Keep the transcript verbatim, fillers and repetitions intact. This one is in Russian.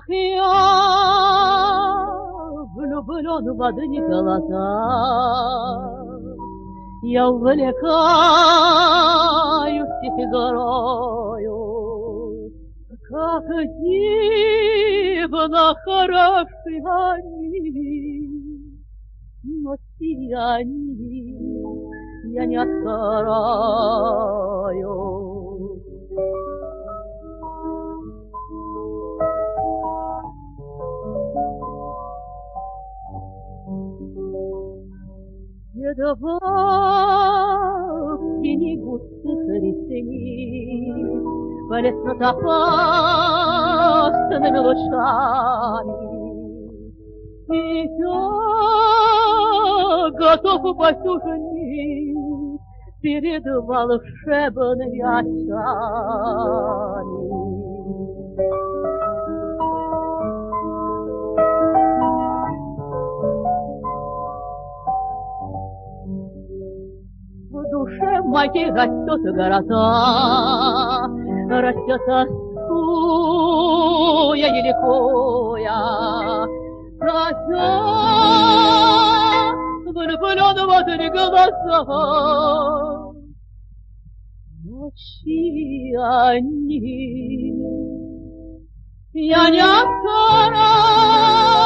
Ах, я влюблен в одни глаза, я увлекаюсь их игрою, как дивно хороши они, но сияние я не открою. Едва в тени густых ресниц блеснут опасными лучами, и я готов упасть уже ниц перед волшебными очами. В душе моей растет гроза, растет тоскуя и ликуя, как я влюблен в одни глаза, ночи они я не открою.